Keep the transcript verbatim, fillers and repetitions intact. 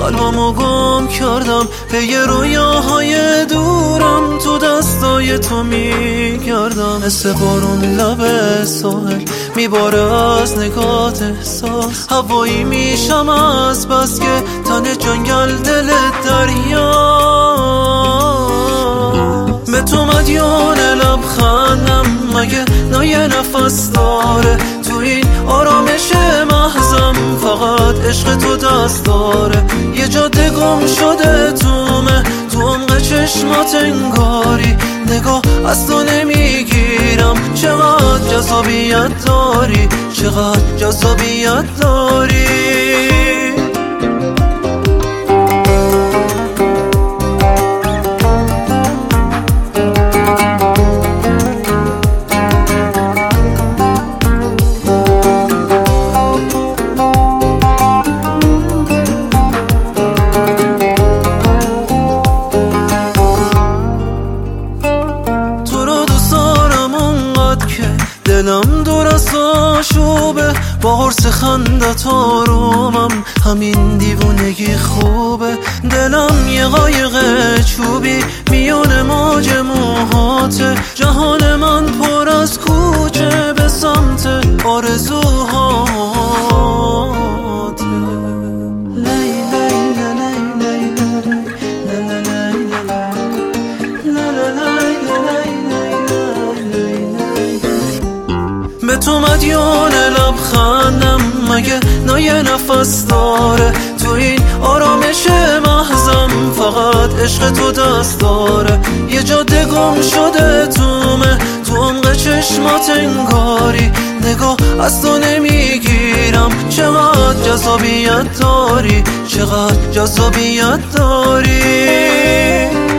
قلبمو گم کردم به یه رویاهای دورم، تو دستای تو میگردم. مثل بارون لب ساحل میباره از نگات احساس، هوایی میشم از بس که تن جنگل دل دریا. به تو مدیون لبخندم مگه نه یه نفس داره، تو این آرامش محضم فقط عشق تو دست داره. یه جاده گم شده تومه تو عمق چشمات انگاری، نگاه از تو نمیگیرم. چقدر جذابیت داری، چقدر جذابیت داری. دلم دور از آشوبه، با حرص خندت آرومم، همین دیوونگی خوبه. دلم یه قایق چوبی میون موج موهاته، جهان من پر از کوچه به سمت آرزوهاته. به تو مدیون لبخندم مگه نه یه نفس داره، تو این آرامش محضم فقط عشق تو دست داره. یه جاده گم شده تومه تو عمق چشمات انگاری، نگاه از تو نمیگیرم. چقدر جذابیت داری، چقدر جذابیت داری.